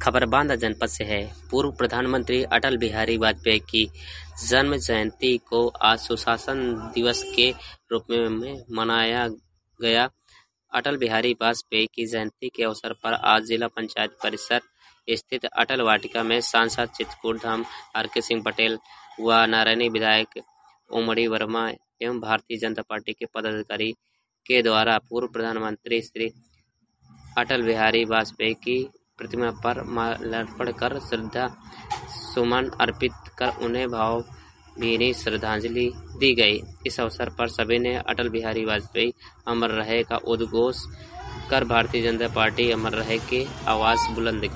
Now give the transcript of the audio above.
खबरबांदा जनपद से है। पूर्व प्रधानमंत्री अटल बिहारी वाजपेयी की जन्म जयंती को आज सुशासन दिवस के रूप में मनाया गया। अटल बिहारी वाजपेयी की जयंती के अवसर पर आज जिला पंचायत परिसर स्थित अटल वाटिका में सांसद चित्रकूट धाम आर.के. सिंह पटेल व नारायणी विधायक उमड़ी वर्मा एवं भारतीय जनता पार्टी के पदाधिकारी के द्वारा पूर्व प्रधानमंत्री श्री अटल बिहारी वाजपेयी की प्रतिमा पर माल्यार्पण कर श्रद्धा सुमन अर्पित कर उन्हें भावभीनी श्रद्धांजलि दी गई। इस अवसर पर सभी ने अटल बिहारी वाजपेयी अमर रहे का उद्घोष कर भारतीय जनता पार्टी अमर रहे की आवाज बुलंद की।